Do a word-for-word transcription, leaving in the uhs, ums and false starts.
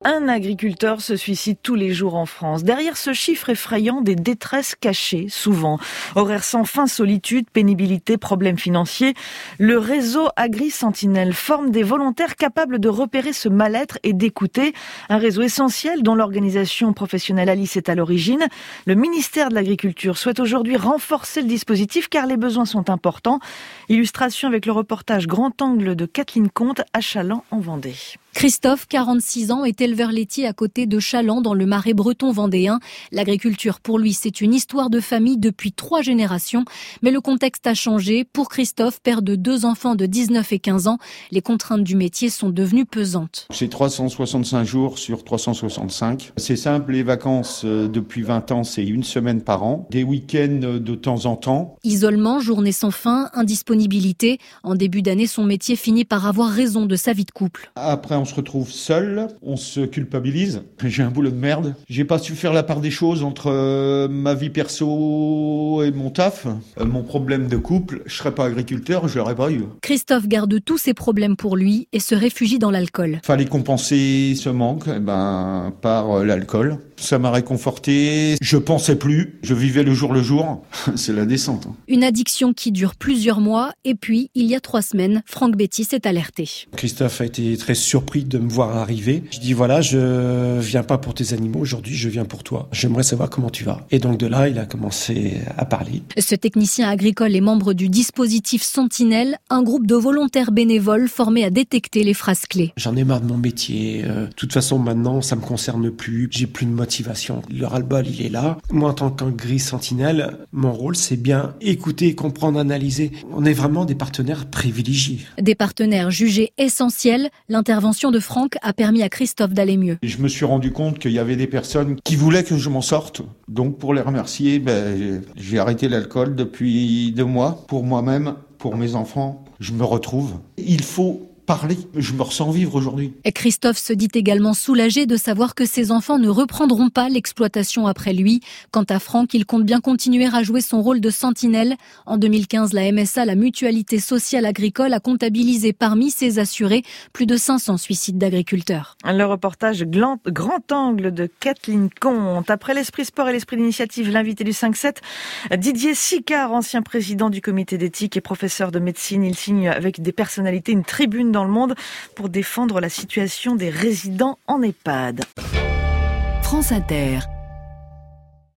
Un agriculteur se suicide tous les jours en France. Derrière ce chiffre effrayant, des détresses cachées, souvent. Horaires sans fin, solitude, pénibilité, problèmes financiers. Le réseau Agri-Sentinelle forme des volontaires capables de repérer ce mal-être et d'écouter. Un réseau essentiel dont l'organisation professionnelle Alice est à l'origine. Le ministère de l'Agriculture souhaite aujourd'hui renforcer le dispositif car les besoins sont importants. Illustration avec le reportage Grand Angle de Kathleen Comte à Chaland en Vendée. Christophe, quarante-six ans, est éleveur laitier à côté de Chaland dans le Marais breton vendéen. L'agriculture pour lui, c'est une histoire de famille depuis trois générations. Mais le contexte a changé. Pour Christophe, père de deux enfants de dix-neuf et quinze ans, les contraintes du métier sont devenues pesantes. C'est trois cent soixante-cinq jours sur trois cent soixante-cinq. C'est simple, les vacances depuis vingt ans, c'est une semaine par an. Des week-ends de temps en temps. Isolement, journée sans fin, indisponibilité. En début d'année, son métier finit par avoir raison de sa vie de couple. Après, on se retrouve seul, on se culpabilise. J'ai un boulot de merde. J'ai pas su faire la part des choses entre euh, ma vie perso et mon taf. Euh, mon problème de couple, je serais pas agriculteur, je l'aurais pas eu. Christophe garde tous ses problèmes pour lui et se réfugie dans l'alcool. Fallait compenser ce manque eh ben, par euh, l'alcool. Ça m'a réconforté. Je pensais plus. Je vivais le jour le jour. C'est la descente. Une addiction qui dure plusieurs mois. Et puis, il y a trois semaines, Franck Betty s'est alerté. Christophe a été très surpris de me voir arriver. Je dis voilà, je viens pas pour tes animaux aujourd'hui, je viens pour toi. J'aimerais savoir comment tu vas. Et donc de là, il a commencé à parler. Ce technicien agricole est membre du dispositif Sentinelle, un groupe de volontaires bénévoles formés à détecter les phrases clés. J'en ai marre de mon métier. Euh, de toute façon, maintenant, ça me concerne plus. J'ai plus de motivation. Le ras-le-bol, il est là. Moi, en tant qu'Agri-Sentinelle, mon rôle, c'est bien écouter, comprendre, analyser. On est vraiment des partenaires privilégiés. Des partenaires jugés essentiels. L'intervention de Franck a permis à Christophe d'aller mieux. Et je me suis rendu compte qu'il y avait des personnes qui voulaient que je m'en sorte. Donc, pour les remercier, ben, j'ai arrêté l'alcool depuis deux mois. Pour moi-même, pour mes enfants, je me retrouve. Il faut parler. Je me ressens vivre aujourd'hui. Et Christophe se dit également soulagé de savoir que ses enfants ne reprendront pas l'exploitation après lui. Quant à Franck, il compte bien continuer à jouer son rôle de sentinelle. En deux mille quinze, la M S A, la Mutualité Sociale Agricole, a comptabilisé parmi ses assurés plus de cinq cents suicides d'agriculteurs. Le reportage Grand Angle de Kathleen Comte. Après l'Esprit Sport et l'Esprit d'Initiative, l'invité du cinq sept, Didier Sicard, ancien président du comité d'éthique et professeur de médecine. Il signe avec des personnalités une tribune dans le monde pour défendre la situation des résidents en EHPAD. France Inter.